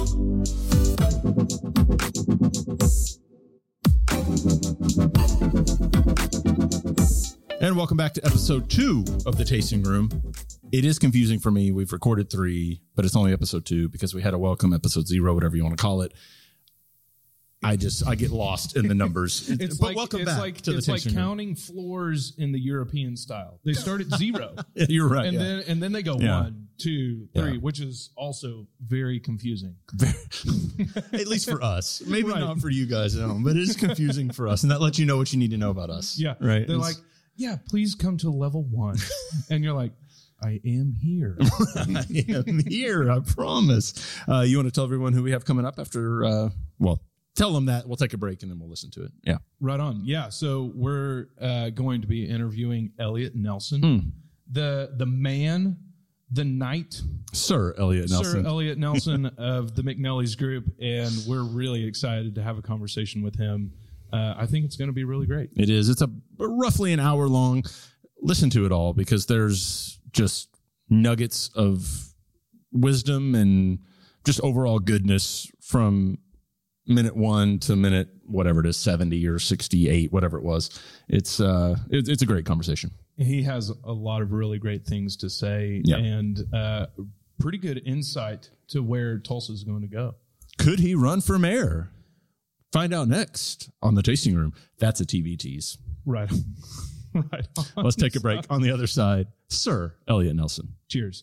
And welcome back to episode 2 of The Tasting Room. It is confusing for me. We've recorded 3, but it's only episode 2 because we had a welcome episode 0, whatever you want to call it. I get lost in the numbers. Welcome back to The Tasting Room. Counting floors in the European style. They start at 0. You're right. And then they go 1, 2, 3, which is also very confusing. At least for us. Maybe not for you guys at home, but it is confusing for us. And that lets you know what you need to know about us. Yeah. Right. They're like, yeah, please come to level 1. And you're like, I am here. I am here, I promise. You want to tell everyone who we have coming up after, tell them that. We'll take a break and then we'll listen to it. Yeah. Right on. Yeah. So we're going to be interviewing Elliot Nelson, the man, the knight. Sir Elliot Nelson. Sir Elliot Nelson of the McNelly's Group. And we're really excited to have a conversation with him. I think it's going to be really great. It is. It's a roughly an hour long. Listen to it all because there's just nuggets of wisdom and just overall goodness from minute 1 to minute whatever it is, 70 or 68, whatever it was. It's a great conversation. He has a lot of really great things to say and pretty good insight to where Tulsa is going to go. Could he run for mayor? Find out next on The Tasting Room. That's a TV tease. Right. Right. Let's take a break. On the other side, Sir Elliot Nelson. Cheers.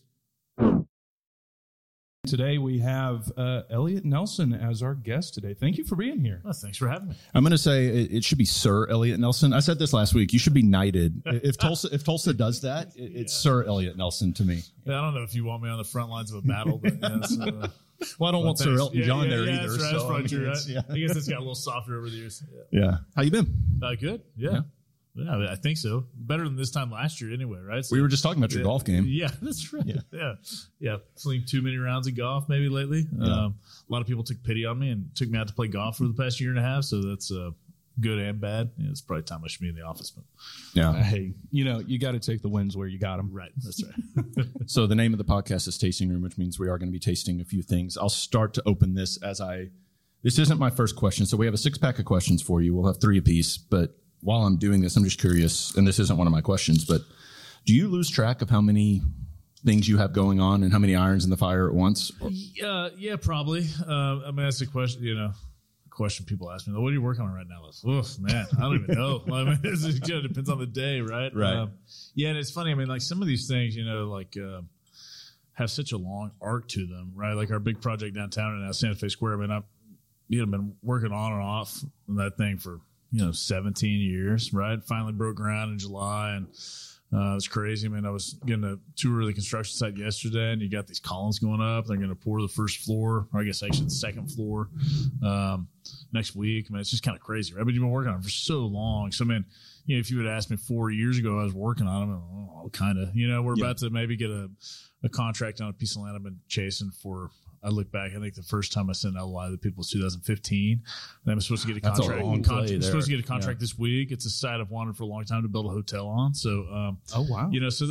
Today we have Elliot Nelson as our guest today. Thank you for being here. Well, thanks for having me. I'm going to say it should be Sir Elliot Nelson. I said this last week. You should be knighted. If Tulsa does that, it's Sir Elliot Nelson to me. Yeah, I don't know if you want me on the front lines of a battle, but well, I don't want Sir Elton John there either. That's right. So, that's probably true, right? I guess it's got a little softer over the years. Yeah. How you been? Good. Yeah, I think so. Better than this time last year anyway, right? So, we were just talking about your golf game. Yeah, that's right. Yeah. Playing too many rounds of golf maybe lately. A lot of people took pity on me and took me out to play golf for the past year and a half, so that's good and bad. It's probably time I should be in the office. But hey, you got to take the wins where you got them. Right. That's right. So the name of the podcast is Tasting Room, which means we are going to be tasting a few things. I'll start to open this this isn't my first question. So we have a 6-pack of questions for you. We'll have 3 apiece, but while I'm doing this, I'm just curious, and this isn't one of my questions, but do you lose track of how many things you have going on and how many irons in the fire at once? Yeah, probably. That's a question, question people ask me, what are you working on right now? Man, I don't even know. It depends on the day, right? Right. And it's funny. Like some of these things, have such a long arc to them, right? Like our big project downtown and now Santa Fe Square. I've been working on and off on that thing for 17 years, right? Finally broke ground in July, and it's crazy. I was getting a tour of the construction site yesterday, and you got these columns going up. They're going to pour the first floor, or I guess actually the second floor, next week. It's just kind of crazy, right? But you've been working on it for so long. So, if you had asked me 4 years ago, I was working on them. Kind of, we're about to maybe get a contract on a piece of land I've been chasing for. I look back, I think the first time I sent an LOI to people was 2015. And I'm supposed to get a contract. Supposed to get a contract this week. It's a site I've wanted for a long time to build a hotel on. So, oh wow, so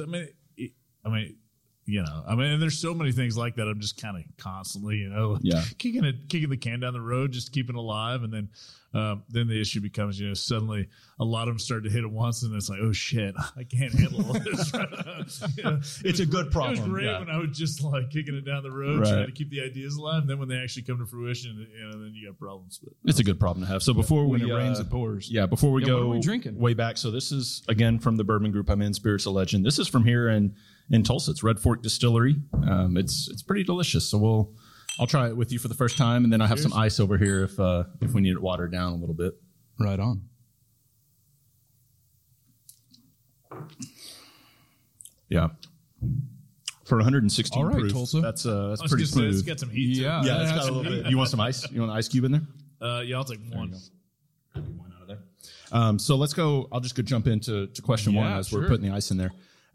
and there's so many things like that. I'm just kind of constantly, kicking the can down the road, just keeping it alive. And then the issue becomes, suddenly a lot of them start to hit at once, and it's like, oh shit, I can't handle all this. It's a good problem. It was great when I was just like kicking it down the road, trying to keep the ideas alive. And then when they actually come to fruition, then you got problems. But it's a good problem to have. So before when it rains, it pours. Yeah, before we go what are we drinking? Way back. So this is again from the Bourbon Group. I'm in Spirits of Legend. This is from here in Tulsa. It's Red Fork Distillery. It's pretty delicious. So I'll try it with you for the first time, and then I have some ice over here if we need it watered down a little bit. Right on. Yeah. For 116 all right, proof, Tulsa. that's pretty smooth. It's got some heat. Yeah, it's got a little bit. You want some ice? You want an ice cube in there? Yeah, I'll take one. One out of there. So let's go. I'll just go jump into question one as we're putting the ice in there.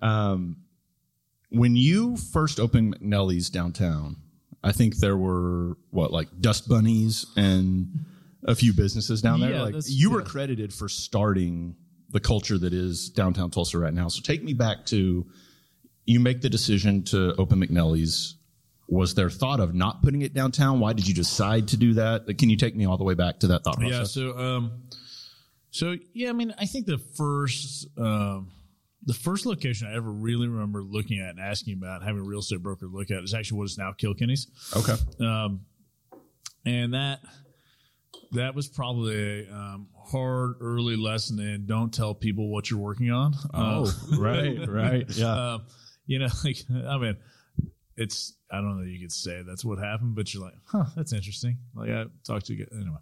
When you first opened McNelly's downtown, I think there were Dust Bunnies and a few businesses down there. You were credited for starting the culture that is downtown Tulsa right now. So take me back to, you make the decision to open McNelly's. Was there thought of not putting it downtown? Why did you decide to do that? Can you take me all the way back to that thought process? Yeah. So yeah, I mean, I think the first location I ever really remember looking at and asking about, having a real estate broker look at, is actually what is now Kilkenny's. Okay. And that was probably a hard early lesson in don't tell people what you're working on. Right. Yeah. Like, I mean, I don't know that you could say that's what happened, but you're like, that's interesting. Like, I talked to you anyway.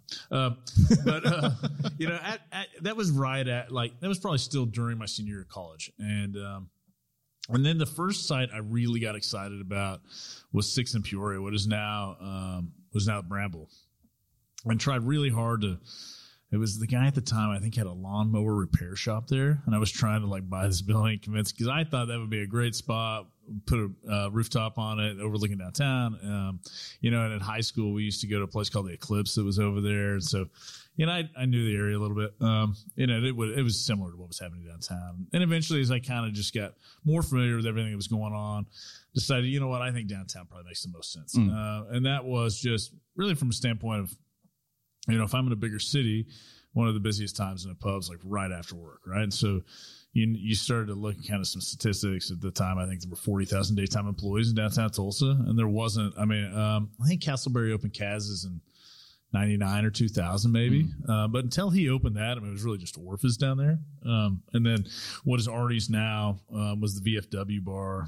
That was that was probably still during my senior year of college. And then the first site I really got excited about was 6th and Peoria, what is now Bramble. And tried really hard it was the guy at the time, I think, had a lawnmower repair shop there. And I was trying to like buy this building, convinced, because I thought that would be a great spot, put a rooftop on it, overlooking downtown. And in high school, we used to go to a place called the Eclipse that was over there. And so, I knew the area a little bit. It was similar to what was happening downtown. And eventually, as I kind of just got more familiar with everything that was going on, decided, you know what, I think downtown probably makes the most sense. And that was just really from a standpoint of, if I'm in a bigger city, one of the busiest times in a pub's like right after work, right? And so you started to look at kind of some statistics at the time. I think there were 40,000 daytime employees in downtown Tulsa, and there wasn't. I mean, I think Castleberry opened Kaz's in 99 or 2000 maybe, but until he opened that, it was really just Orpheus down there. And then what is Artie's now was the VFW bar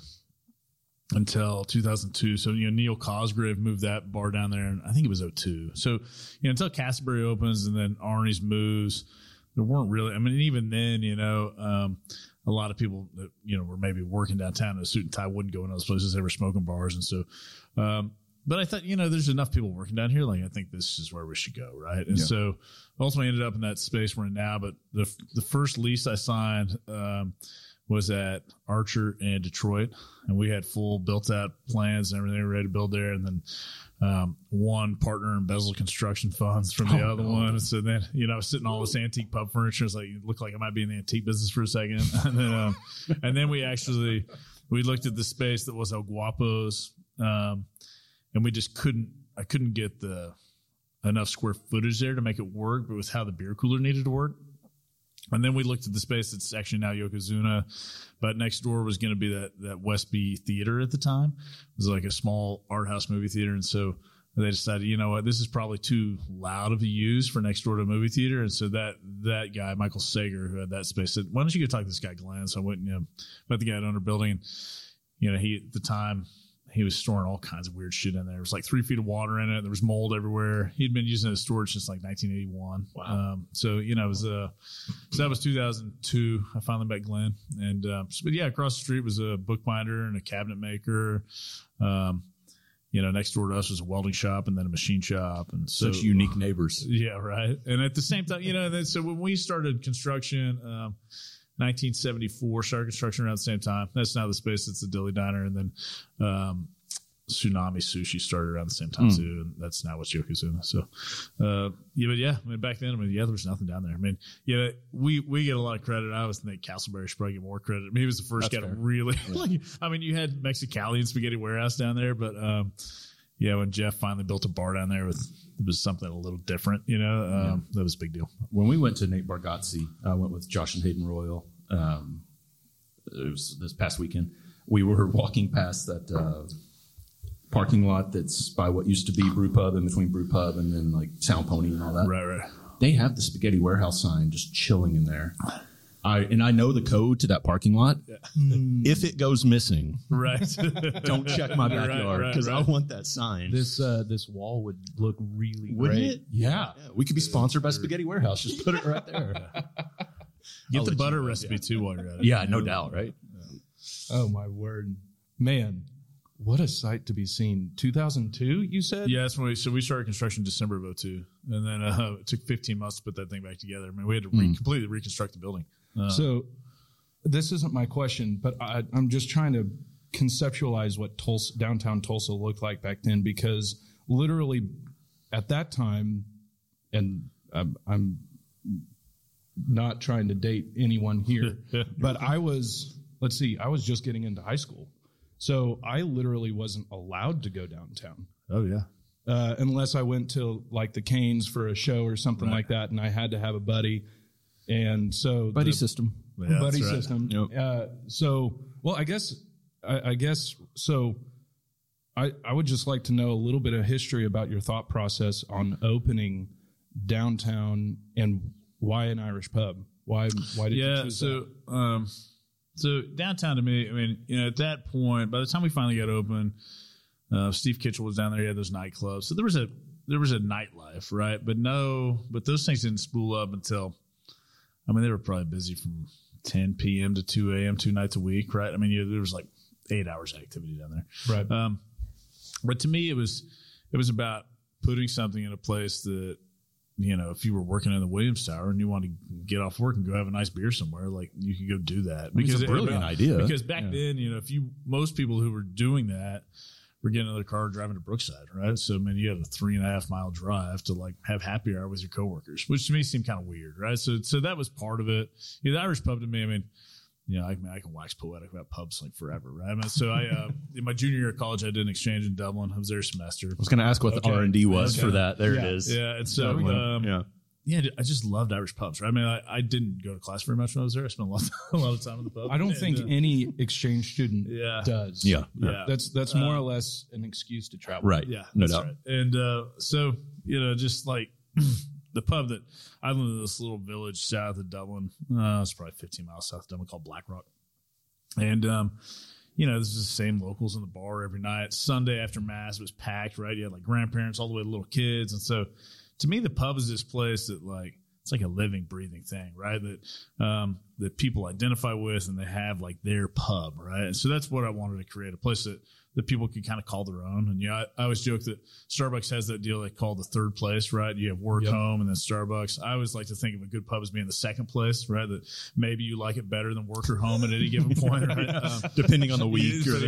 until 2002. So, Neil Cosgrave moved that bar down there, and I think it was 2002. So, until Castleberry opens and then Arnie's moves, there weren't really, even then, a lot of people that, were maybe working downtown in a suit and tie wouldn't go in those places. They were smoking bars. And so, but I thought, there's enough people working down here. Like, I think this is where we should go. Right. And so ultimately ended up in that space we're in now. But the first lease I signed, was at Archer and Detroit, and we had full built-out plans and everything. We were ready to build there, and then one partner embezzled construction funds from the other one. And so then, I was sitting all this antique pub furniture. It's like, it looked like I might be in the antique business for a second. And then we looked at the space that was El Guapo's, and we just I couldn't get enough square footage there to make it work, but it was how the beer cooler needed to work. And then we looked at the space that's actually now Yokozuna, but next door was going to be that Westby Theater at the time. It was like a small art house movie theater. And so they decided, you know what, this is probably too loud of a use for next door to a movie theater. And so that guy, Michael Sager, who had that space, said, why don't you go talk to this guy, Glenn? So I went and met the guy at Under Building. And, he, at the time, he was storing all kinds of weird shit in there. It was like 3 feet of water in it. There was mold everywhere. He'd been using it as storage since like 1981. Wow. It was, so that was 2002. I finally met Glenn. And, but yeah, across the street was a bookbinder and a cabinet maker. Next door to us was a welding shop and then a machine shop. And so, such unique neighbors. Yeah. Right. And at the same time, so when we started construction, 1974, started construction around the same time. That's now the space that's the Dilly Diner. And then Tsunami Sushi started around the same time too. And that's now what's Yokozuna. So, back then, there was nothing down there. We get a lot of credit. I always think Castleberry should probably get more credit. He was the first guy to really, you had Mexicali and Spaghetti Warehouse down there, but when Jeff finally built a bar down there, it was something a little different, that was a big deal. When we went to Nate Bargatze, I went with Josh and Hayden Royal. It was this past weekend. We were walking past that parking lot that's by what used to be Brew Pub, in between Brew Pub and then like Sound Pony and all that. Right. They have the Spaghetti Warehouse sign just chilling in there. I know the code to that parking lot. Yeah. If it goes missing, right, don't check my backyard because I want that sign. This wall would look really Wouldn't great. It? Yeah. We could be sponsored by Spaghetti Warehouse. Just put it right there. Get the butter recipe too while you're at it. Yeah, no doubt, right? Yeah. Oh my word, man! What a sight to be seen. 2002, you said? Yeah, that's when we started construction December of 2002, and then it took 15 months to put that thing back together. We had to completely reconstruct the building. So this isn't my question, but I'm just trying to conceptualize what downtown Tulsa looked like back then, because literally at that time, and I'm not trying to date anyone here, but I was just getting into high school. So I literally wasn't allowed to go downtown. Oh yeah. Unless I went to like the Canes for a show or something like that, and I had to have a buddy. And so Buddy system. Yeah, buddy that's right. system. Yep. I guess so. I would just like to know a little bit of history about your thought process on opening downtown and why an Irish pub. Why did you choose that? So downtown to me, I mean, at that point, by the time we finally got open, Steve Kitchell was down there. He had those nightclubs. So there was a nightlife, right? But those things didn't spool up until, I mean, they were probably busy from 10 p.m. to 2 a.m. 2 nights a week, right? I mean, there was like 8 hours of activity down there. Right. But to me, it was about putting something in a place that, if you were working in the Williams Tower and you wanted to get off work and go have a nice beer somewhere, like you could go do that. Because it's a brilliant idea. Because back then, most people who were doing that were getting in their car driving to Brookside, right? So, I mean, you had a 3.5 mile drive to like have happy hour with your coworkers, which to me seemed kind of weird, right? So that was part of it. The Irish pub to me, I mean, I can wax poetic about pubs like forever, right? I mean, so in my junior year of college, I did an exchange in Dublin. I was there a semester. I was going to ask what the R&D was for that. There it is. Yeah, and so I just loved Irish pubs, right? I mean, I didn't go to class very much when I was there. I spent a lot of time in the pub. I don't think any exchange student does. Yeah. That's more or less an excuse to travel. Right. Yeah, no that's doubt. right. And so just like the pub that I lived in this little village south of Dublin. It's probably 15 miles south of Dublin called Blackrock. And, this is the same locals in the bar every night. Sunday after Mass, it was packed, right? You had like grandparents all the way to little kids. And so to me, the pub is this place that like, it's like a living, breathing thing, right? That people identify with and they have like their pub, right? And so that's what I wanted to create, a place that people could kind of call their own. And I always joke that Starbucks has that deal they call the third place, right? You have work, home, and then Starbucks. I always like to think of a good pub as being the second place, right? That maybe you like it better than work or home at any given point, right? Depending on the week. So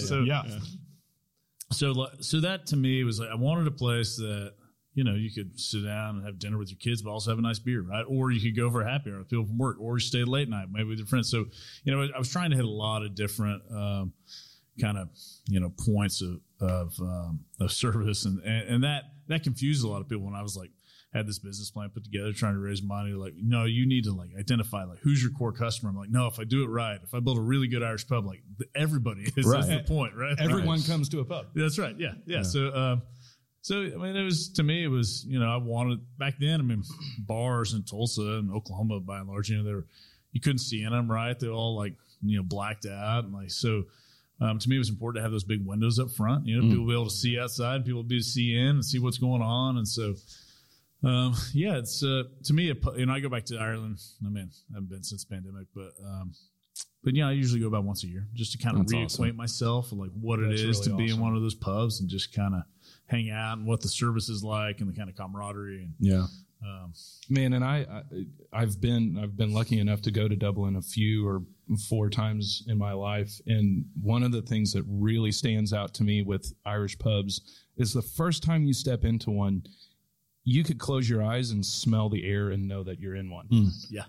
that to me was like, I wanted a place that, you could sit down and have dinner with your kids, but also have a nice beer, right? Or you could go for a happy hour with people from work, or you stay late night, maybe with your friends. So, I was trying to hit a lot of different kind of, points of service. And that confused a lot of people when I was like, had this business plan put together, trying to raise money. Like, no, you need to like identify like who's your core customer. I'm like, no, if I do it right, if I build a really good Irish pub, like everybody is. Right. That's the point, right? Everyone comes to a pub. That's right. Yeah. So, I mean, it was, I wanted back then, I mean, bars in Tulsa and Oklahoma, by and large, you couldn't see in them, right? They all like, blacked out. And like, so, to me, it was important to have those big windows up front, people be able to see outside, people be able to see in and see what's going on. And so, it's, to me, I go back to Ireland. I mean, I haven't been since the pandemic, but I usually go about once a year just to kind of reacquaint myself with like what it is to be in one of those pubs and just kind of hang out and what the service is like and the kind of camaraderie. And, man. And I've been lucky enough to go to Dublin a few or 4 times in my life. And one of the things that really stands out to me with Irish pubs is the first time you step into one, you could close your eyes and smell the air and know that you're in one. Yeah.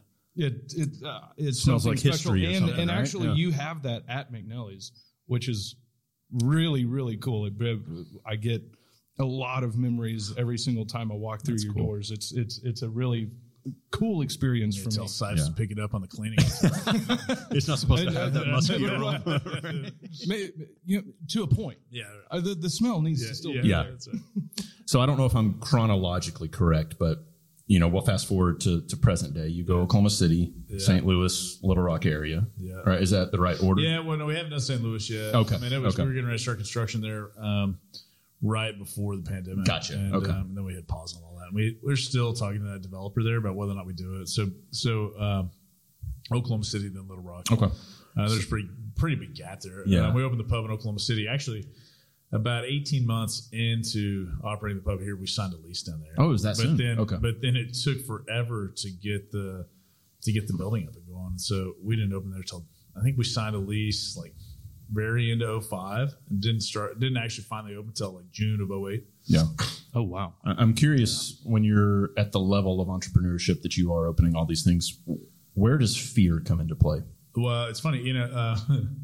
It smells like history or something, and right? actually you have that at McNally's, which is really, really cool. I get a lot of memories every single time I walk through your doors. It's a really cool experience for me. Tell Sipes to pick it up on the cleaning. It's not supposed to have that mosquito. To a point. Yeah. The smell needs to still be there. That's right. So I don't know if I'm chronologically correct, but we'll fast forward to present day. You go Oklahoma City, St. Louis, Little Rock area. Yeah. Right? Is that the right order? Yeah. Well, no, we haven't done St. Louis yet. Okay. I mean, we were getting ready to start construction there right before the pandemic. Gotcha. And, okay. And then we had pause on all that. And we're still talking to that developer there about whether or not we do it. So Oklahoma City, then Little Rock. Okay. There's a pretty big gap there. Yeah. We opened the pub in Oklahoma City. Actually, about 18 months into operating the pub here, we signed a lease down there. Oh, is that soon? But then it took forever to get the building up and going. So we didn't open there till, I think we signed a lease like very into 2005 and didn't actually finally open until like June of 2008. Yeah. Oh, wow. I'm curious, when you're at the level of entrepreneurship that you are opening all these things, where does fear come into play? Well, it's funny,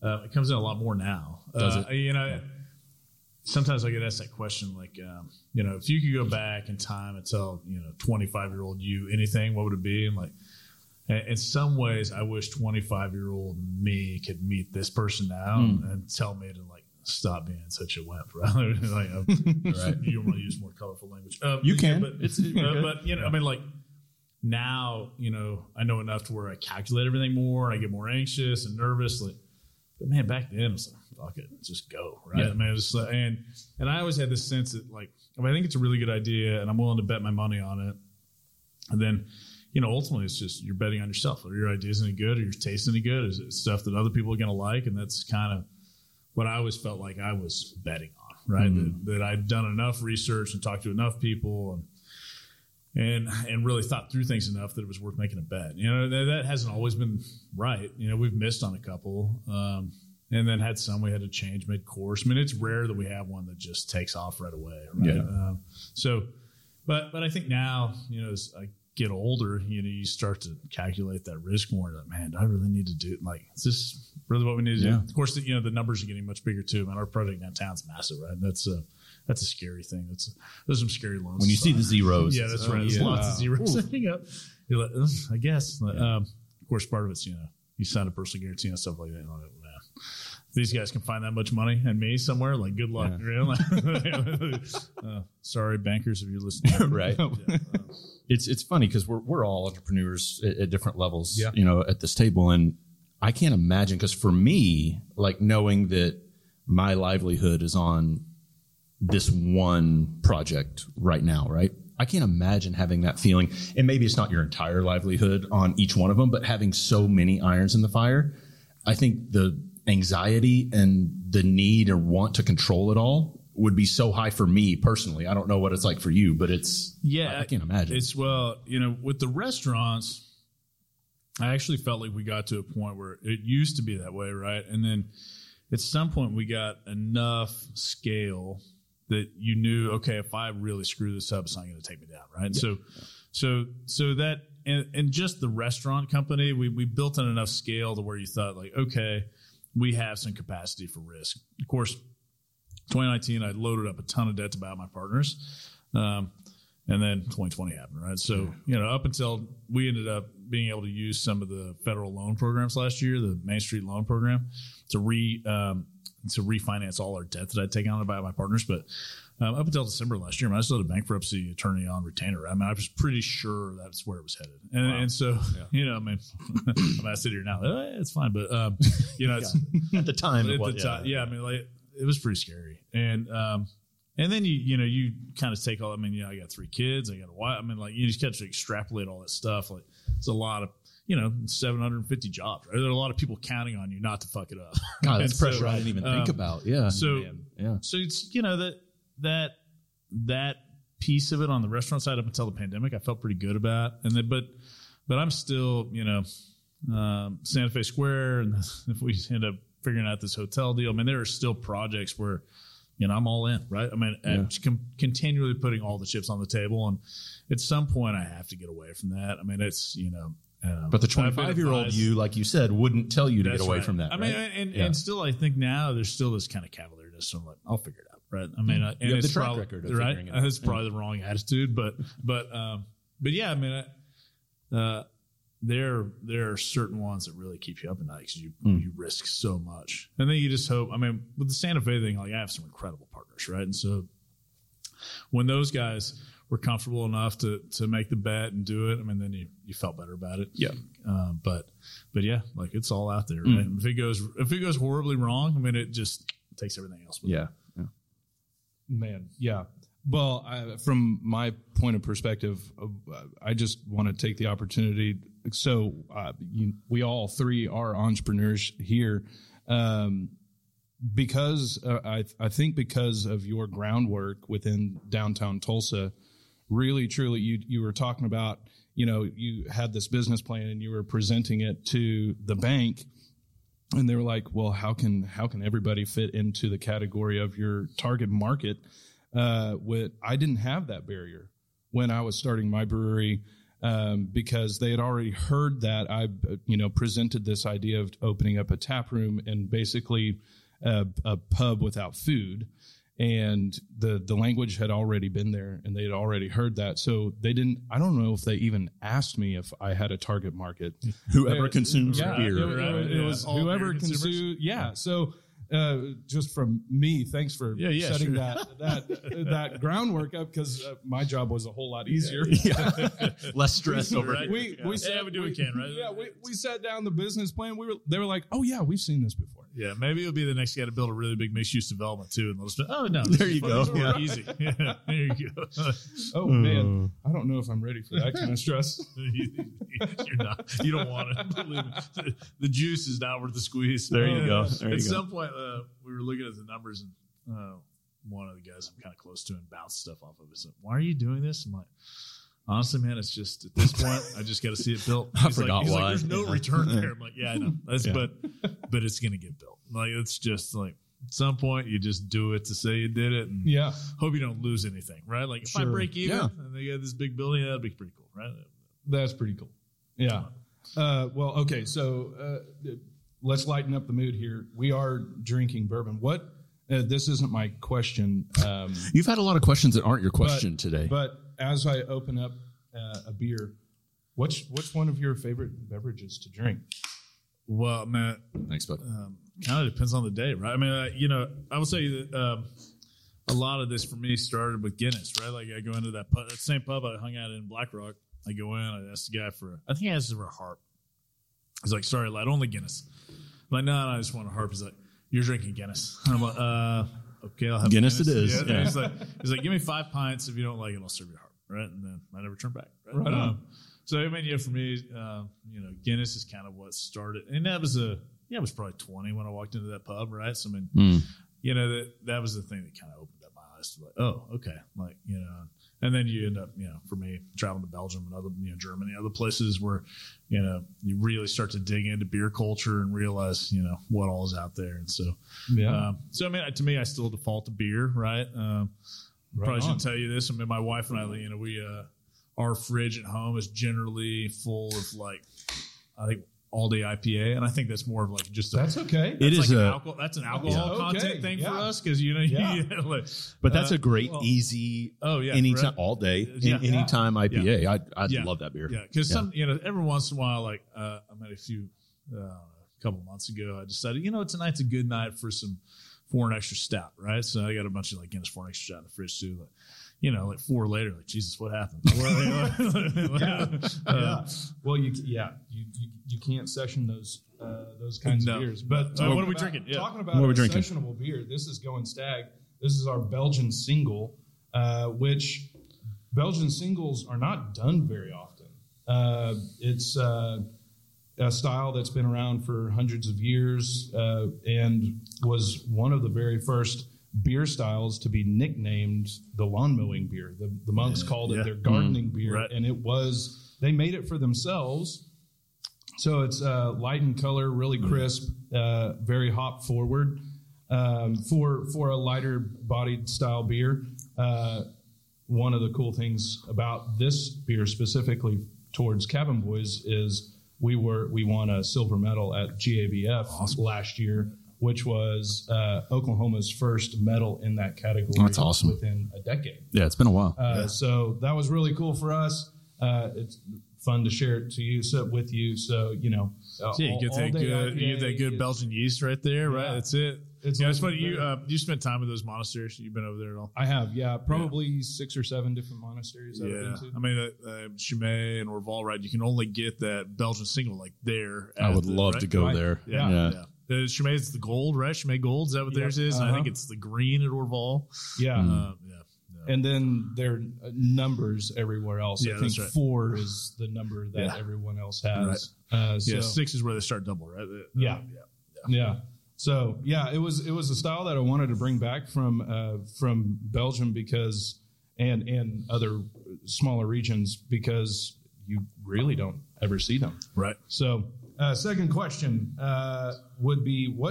It comes in a lot more now. Does it? You know, sometimes I get asked that question, like, you know, if you could go back in time and tell, you know, 25-year-old you anything, what would it be? And like, in some ways, I wish 25-year-old me could meet this person now and tell me to like stop being such a wimp. Right? Like, right. You want to use more colorful language. You can, but you know, I mean, like now, you know, I know enough to where I calculate everything more, and I get more anxious and nervous. Like, but man, back then, it's like, fuck it, just go. Right? Yeah. I mean, it was, and I always had this sense that like, I think it's a really good idea, and I'm willing to bet my money on it. And then, you know, ultimately it's just you're betting on yourself. Are your ideas any good? Are your tastes any good? Is it stuff that other people are going to like? And that's kind of what I always felt like I was betting on, right? That I'd done enough research and talked to enough people and really thought through things enough that it was worth making a bet. You know, that hasn't always been right. You know, we've missed on a couple, and then had some we had to change mid-course. I mean, it's rare that we have one that just takes off right away, right? Yeah. But I think now, you know, as I get older, you know, you start to calculate that risk more. Like, man, do I really need to do it? Like, is this really what we need to do? Of course, you know, the numbers are getting much bigger too. Man, our project downtown's massive, right? And that's a scary thing. There's some scary loans. When you see the zeros. Yeah, that's right. There's lots of zeros setting up. You're like, I guess. Of course, part of it's, you know, you sign a personal guarantee and stuff like that. You're like, man, if these guys can find that much money and me somewhere, like, good luck. Sorry, bankers, if you're listening. Right. It's funny because we're all entrepreneurs at different levels, you know, at this table. And I can't imagine, because for me, like, knowing that my livelihood is on this one project right now, right? I can't imagine having that feeling. And maybe it's not your entire livelihood on each one of them, but having so many irons in the fire, I think the anxiety and the need or want to control it all would be so high for me personally. I don't know what it's like for you, but it's, I can't imagine. It's, well, you know, with the restaurants, I actually felt like we got to a point where it used to be that way, right? And then at some point we got enough scale that you knew, okay, if I really screw this up, it's not going to take me down, right? Yeah. So that, and just the restaurant company, we built on enough scale to where you thought, like, okay, we have some capacity for risk. Of course, 2019, I loaded up a ton of debt to buy out my partners. And then 2020 happened, right? So, you know, up until we ended up being able to use some of the federal loan programs last year, the Main Street Loan Program, to refinance all our debt that I'd taken on to buy out my partners. But up until December last year, I still had a bankruptcy attorney on retainer. I mean, I was pretty sure that's where it was headed. And so, you know, I mean, I sit here now, it's fine. But, you know, it's at the time. I mean, like, it was pretty scary. And then you kind of take all, I mean, you know, I got 3 kids, I got a wife. I mean, like, you just got to extrapolate all that stuff. Like, it's a lot of, you know, 750 jobs, right? There are a lot of people counting on you not to fuck it up. God, that's pressure I didn't even think about. Yeah. So it's, you know, that piece of it on the restaurant side up until the pandemic, I felt pretty good about. And then, but I'm still, you know, Santa Fe Square, and if we end up figuring out this hotel deal, I mean, there are still projects where, you know, I'm all in, right? I mean, I'm continually putting all the chips on the table, and at some point I have to get away from that. I mean, it's, you know, but the 25-year-old you, like you said, wouldn't tell you to get away from that. I mean, and still, I think now there's still this kind of cavalierness. So I'm like, I'll figure it out, right? I mean, and you have it's the track probably, record of right? figuring it out. It's probably the wrong attitude, but yeah, I mean, there are certain ones that really keep you up at night because you risk so much, and then you just hope. I mean, with the Santa Fe thing, like, I have some incredible partners, right? And so when those guys were comfortable enough to make the bet and do it, I mean, then you felt better about it. Yeah. But yeah, like, it's all out there, right? If it goes horribly wrong, I mean, it just takes everything else. Yeah. Man. Yeah. Well, from my point of perspective, I just want to take the opportunity. So we all 3 are entrepreneurs here, because I think because of your groundwork within downtown Tulsa. Really, truly, you were talking about, you know, you had this business plan and you were presenting it to the bank, and they were like, well, how can everybody fit into the category of your target market? I didn't have that barrier when I was starting my brewery. because they had already heard that I, presented this idea of opening up a tap room and basically a pub without food. And the language had already been there and they had already heard that. So they didn't, I don't know if they even asked me if I had a target market. Whoever consumes beer. It was whoever consumes. Yeah. So, just from me, thanks for setting that groundwork up, because my job was a whole lot easier. Less stress over right? here. We do what we can, right? Yeah, we sat down the business plan. They were like, oh yeah, we've seen this before. Yeah, maybe it'll be the next guy to build a really big mixed use development too, and they'll just no, there you go. Yeah. Easy. Yeah, there you go. Oh man, I don't know if I'm ready for that kind of stress. You're not. You don't want it. Believe me. The juice is not worth the squeeze. There you go. At some point, we were looking at the numbers, and one of the guys I'm kind of close to and bounced stuff off of it. So, why are you doing this? I'm like, honestly, man, it's just at this point, I just got to see it built. I forgot he's why. like, there's no return there. I'm like, yeah, I know. But it's going to get built. Like, it's just like, at some point, you just do it to say you did it, and hope you don't lose anything, right? Like, if I break even and they got this big building, that'd be pretty cool, right? That's pretty cool. Yeah. Well, okay, so let's lighten up the mood here. We are drinking bourbon. What? This isn't my question. You've had a lot of questions that aren't your question today. But as I open up a beer, what's one of your favorite beverages to drink? Well, man, thanks, bud. Kind of depends on the day, right? I mean, I would say that a lot of this for me started with Guinness, right? Like I go into that same pub I hung out in Black Rock. I go in, I ask the guy I think I asked for a harp. He's like, sorry, lad, only Guinness. I'm like, no, I just want a harp. He's like, you're drinking Guinness. And I'm like, okay, I'll have Guinness. It is. Yeah. He's like, give me 5 pints. If you don't like it, I'll serve you a harp, right? And then I never turn back. Right on. So I mean, for me, Guinness is kind of what started, and that was it was probably 20 when I walked into that pub, right? So I mean, that was the thing that kind of opened up my eyes to like, oh, okay, like and then you end up, for me, traveling to Belgium and other, Germany, other places where, you really start to dig into beer culture and realize, what all is out there. And so, so I mean, to me, I still default to beer, right? Probably shouldn't tell you this. I mean, my wife and I, we, our fridge at home is generally full of like, I think, all-day IPA, and I think that's more of like just that's okay. It is that's an alcohol content thing for us because but that's a great easy anytime all day anytime IPA. I love that beer. Yeah, because some every once in a while, like I met a couple months ago, I decided tonight's a good night for some foreign extra stout, right? So I got a bunch of like Guinness foreign extra stout in the fridge too. Like 4 later, like Jesus, what happened? Well, you can't session those kinds of beers. But what are we drinking? Talking about a sessionable beer, this is Going Stag. This is our Belgian single, which Belgian singles are not done very often. It's a style that's been around for hundreds of years and was one of the very first beer styles to be nicknamed the lawn mowing beer. The monks called it their gardening beer, right. and they made it for themselves. So it's light in color, really crisp, very hop forward. For a lighter bodied style beer, one of the cool things about this beer specifically towards Cabin Boys is we won a silver medal at GABF last year, which was Oklahoma's first medal in that category. That's awesome. Within a decade. Yeah, it's been a while. So that was really cool for us. It's fun to share it with you. So, you get that good Belgian yeast right there, right? That's it. It's funny. You spent time with those monasteries. You've been over there at all? I have, probably 6 or 7 different monasteries I've been to. I mean, Chimay and Orval, right? You can only get that Belgian single like there. I would love to go there. Yeah. Chimay is the gold, right? Chimay Gold, is that what theirs is? And I think it's the green at Orval. Yeah. And then there are numbers everywhere else. I think 4 is the number that everyone else has. Right. 6 is where they start double, right? Yeah. So it was a style that I wanted to bring back from Belgium because and other smaller regions because you really don't ever see them. Right. So second question would be what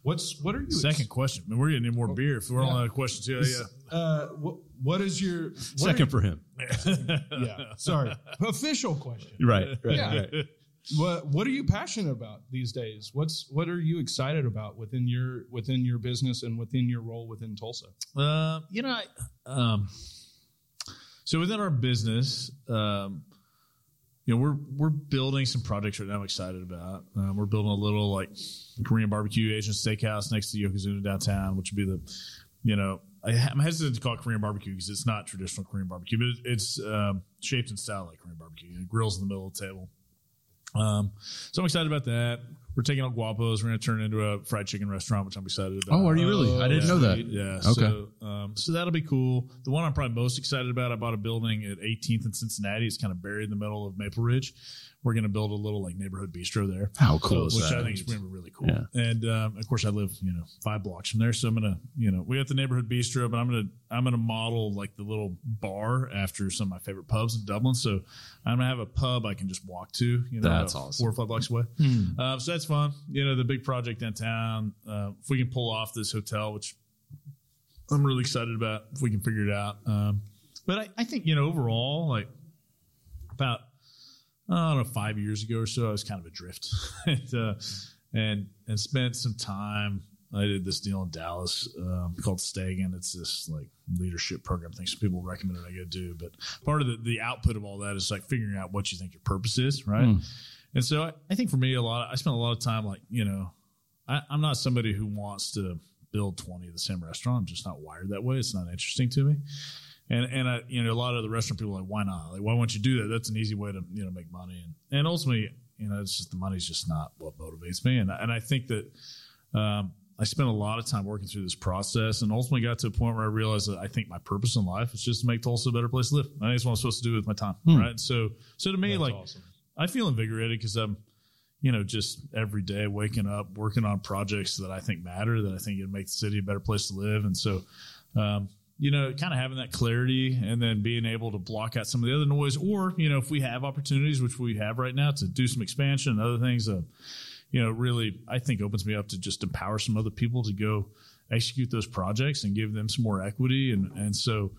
What are you? Second question. I mean, we're going to need more beer if we're on a question too. What is your Second for him. Yeah. Sorry. Official question. Right. Yeah. What are you passionate about these days? What are you excited about within your business and within your role within Tulsa? So within our business, we're building some projects right now I'm excited about. We're building a little like Korean barbecue Asian steakhouse next to Yokozuna downtown, which would be I'm hesitant to call it Korean barbecue because it's not traditional Korean barbecue, but it's shaped and styled like Korean barbecue. Grills in the middle of the table. So I'm excited about that. We're taking out Guapo's. We're going to turn it into a fried chicken restaurant, which I'm excited about. Oh, are you really? I didn't know that. Yeah. Okay. So that'll be cool. The one I'm probably most excited about, I bought a building at 18th and Cincinnati. It's kind of buried in the middle of Maple Ridge. We're going to build a little like neighborhood bistro there. How cool is which that? I think is going to be really cool. Yeah. And of course, I live 5 blocks from there, so I'm gonna we got the neighborhood bistro, but I'm gonna model like the little bar after some of my favorite pubs in Dublin. So I'm gonna have a pub I can just walk to. That's awesome. 4 or 5 blocks away. So that's fun. The big project downtown. If we can pull off this hotel, which I'm really excited about, if we can figure it out. But I think overall, like about 5 years ago or so, I was kind of adrift and spent some time. I did this deal in Dallas called Stagen. It's this like leadership program thing. Some people recommend it. I go do, but part of the output of all that is like figuring out what you think your purpose is, right? And so I think for me, I spent a lot of time like I'm not somebody who wants to build 20 of the same restaurant. I'm just not wired that way. It's not interesting to me. And I, a lot of the restaurant people are like, why not? Like, why won't you do that? That's an easy way to, make money. And ultimately, it's just the money's just not what motivates me. And I think that I spent a lot of time working through this process and ultimately got to a point where I realized that I think my purpose in life is just to make Tulsa a better place to live. I think that's what I'm supposed to do with my time. Right. So to me, that's like, awesome. I feel invigorated because I'm, just every day waking up, working on projects that I think matter, that I think it'd make the city a better place to live. And so, kind of having that clarity and then being able to block out some of the other noise, or, if we have opportunities, which we have right now, to do some expansion and other things, really, I think opens me up to just empower some other people to go execute those projects and give them some more equity. And so,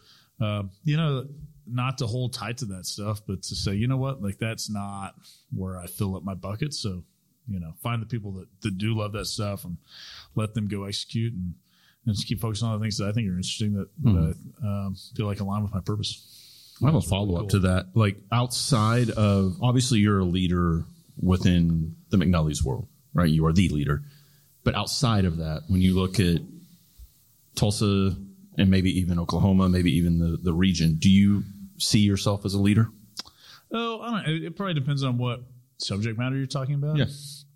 not to hold tight to that stuff, but to say, what, like that's not where I fill up my bucket. So, find the people that do love that stuff and let them go execute and just keep focusing on the things that I think are interesting that I feel like align with my purpose. I have a follow-up to that. Like outside of, obviously you're a leader within the McNally's world, right? You are the leader. But outside of that, when you look at Tulsa and maybe even Oklahoma, maybe even the region, do you see yourself as a leader? Oh, I don't know. It probably depends on what subject matter you're talking about. Yeah.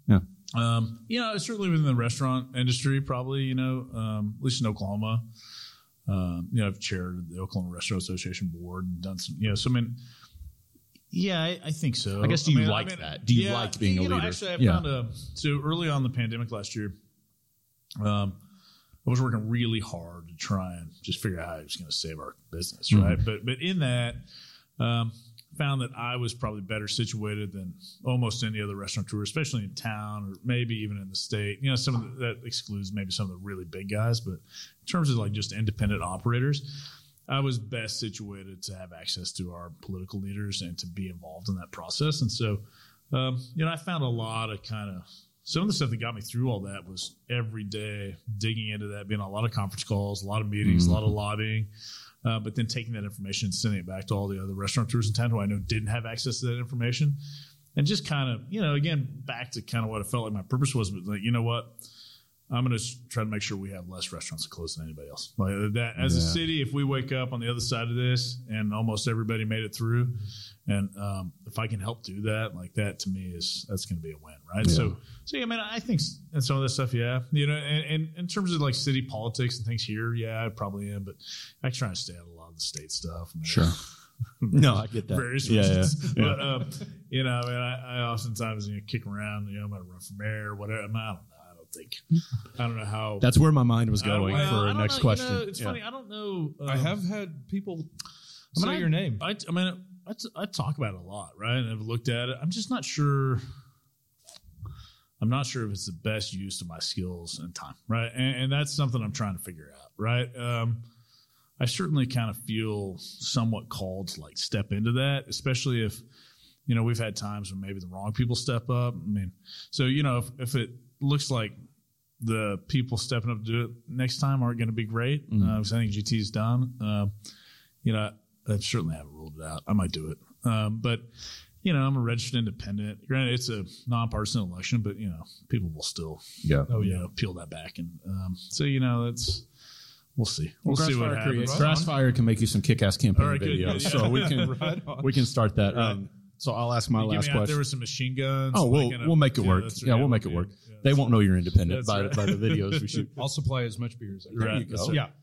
Certainly within the restaurant industry, probably, at least in Oklahoma. I've chaired the Oklahoma Restaurant Association board and done some, so I mean, yeah, I think so. I guess, do you like that? Do you like being a leader? Actually, I found so early on in the pandemic last year, I was working really hard to try and just figure out how I was going to save our business, right? But in that, found that I was probably better situated than almost any other restaurateur, especially in town or maybe even in the state. Some of that excludes maybe some of the really big guys, but in terms of like just independent operators, I was best situated to have access to our political leaders and to be involved in that process. And so, I found a lot of some of the stuff that got me through all that was every day digging into that, being on a lot of conference calls, a lot of meetings, a lot of lobbying, but then taking that information and sending it back to all the other restaurateurs in town who I know didn't have access to that information. And just again, back to kind of what I felt like my purpose was, but like, what? I'm going to try to make sure we have less restaurants close than anybody else. Like that, as a city, if we wake up on the other side of this and almost everybody made it through, and if I can help do that, like that to me that's going to be a win, right? Yeah. So yeah, I mean, I think and some of this stuff, yeah, and in terms of like city politics and things here, yeah, I probably am, but I try to stay out of a lot of the state stuff. I mean, sure. No, I get that. Various reasons. Yeah. But I oftentimes kick around. I'm going to run for mayor or whatever. I don't know. I don't know how. That's where my mind was going for the next question. It's funny. I don't know. I have had people say your name. I talk about it a lot, right? And I've looked at it. I'm just not sure. I'm not sure if it's the best use of my skills and time, right? And that's something I'm trying to figure out, right? I certainly kind of feel somewhat called to like step into that, especially if, you know, we've had times when maybe the wrong people step up. I mean, so, you know, if it looks like the people stepping up to do it next time aren't going to be great, because I think GT's done, you know, I certainly haven't ruled it out. I might do it. But, you know, I'm a registered independent. Granted, it's a nonpartisan election, but, you know, people will still, you know, peel that back. And so, you know, that's, we'll see. We'll see what happens. Grassfire can make you some kick-ass campaign All right, good. videos, Yeah. so we can start that. So I'll ask my last question. There were some machine guns. Oh, we'll make it work. Yeah, we'll make it work. They won't know you're independent by the videos we shoot. I'll supply as much beer as I can. Right. There you go. Yeah.